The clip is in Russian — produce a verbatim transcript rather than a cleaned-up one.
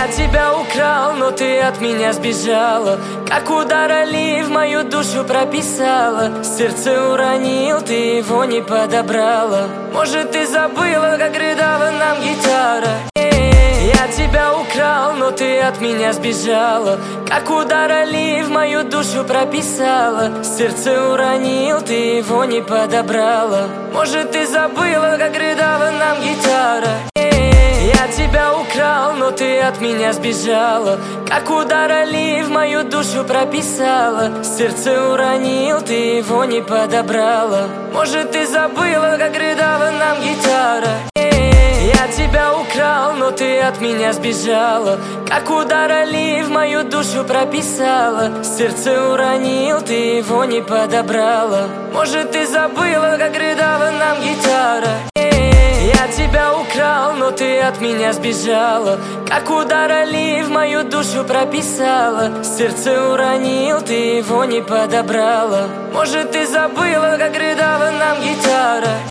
Я тебя украл, но ты от меня сбежала. Как удар Али в мою душу прописала. Сердце уронил, ты его не подобрала. Может, ты забыла, как рыдала нам гитара. Я тебя украл, но ты от меня сбежала. Как удар Али в мою душу прописала. Сердце уронил, ты его не подобрала. Может, ты забыла, как рыдала нам гитара. Я тебя украл, но ты от меня сбежала. Как удар Али в мою душу прописала. Сердце уронил, ты его не подобрала. Может, ты забыла, как рыдала нам гитара. Я тебя украл, но ты от меня сбежала. Как удар Али в мою душу прописала. Сердце уронил, ты его не подобрала. Может, ты забыла, как рыдала нам гитара. Я тебя украл, но ты от меня сбежала. Как удар Али в мою душу прописала. Сердце уронил, ты его не подобрала. Может, ты забыла, как рыдала нам гитара.